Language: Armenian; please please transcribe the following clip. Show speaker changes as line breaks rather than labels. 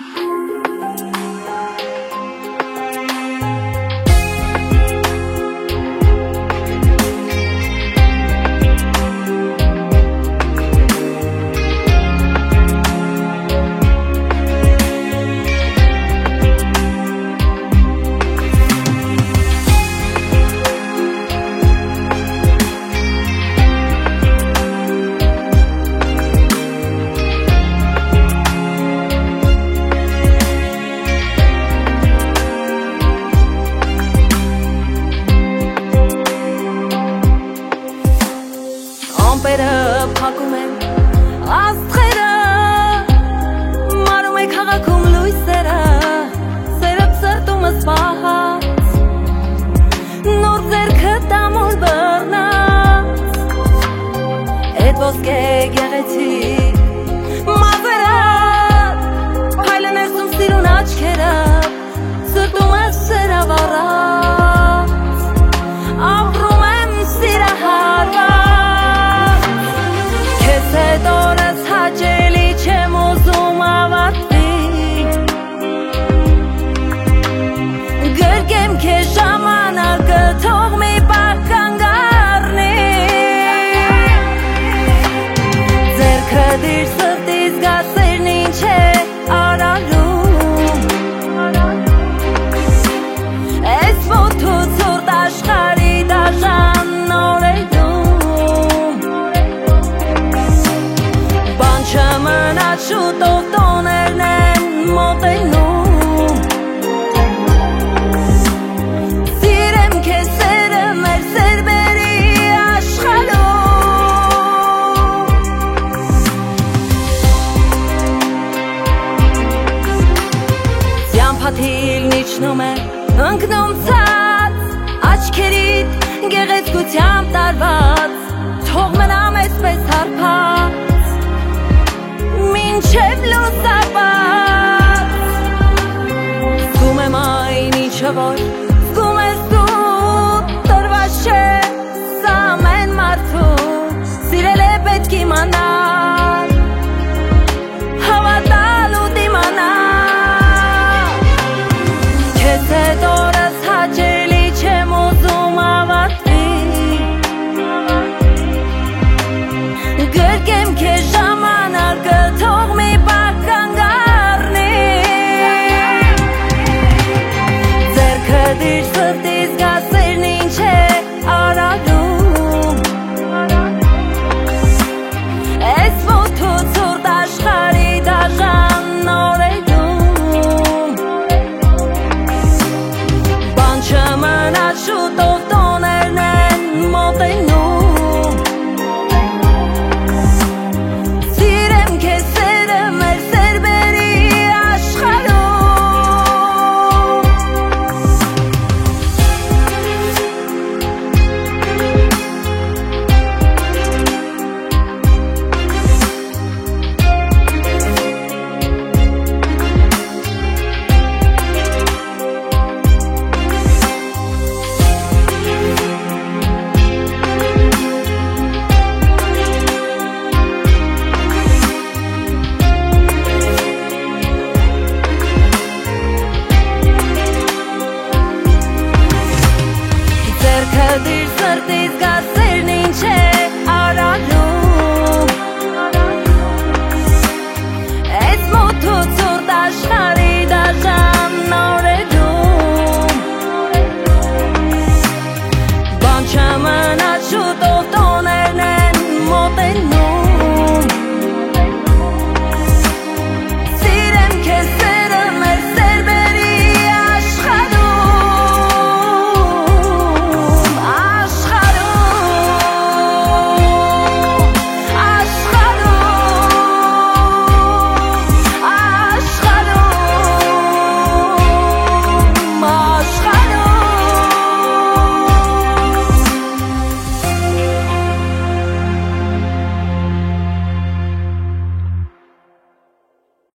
Ամպերը փակում են աստղերը, մարում է քաղաքում լույսերը, սերըp սրտումս պահած, նոր ձերքը տամուլ բռնած, էդ ոսկե գեղեցիկ մազերը, փայլը ներսում սիրուն աչքերը, սրտումս սերավառած, ապրում եմ սիրահարված, Այդ օրս հաճելի չեմ ուզում ավարտվի Գրկեմ քեզ ժամանակը թող մի պահ կանգ առնի Ձեռքդ իր սրտի զգացերն ինչ է արարում Այս ոտու ցուրտ աշխարհի դաժան օրերում Չմնաց շուտով տոներն են մոտենում Սիրեմ քեզ սերը մեր սերբերի աշխարհում Ձյամփաթիլն իջնում է ընկնում ցած Աչքերիդ գեղեցկությամբ տարված Թող մնամ այսպես հարբած Մինչև լուսաբաց Զգում եմ այն ինչը որ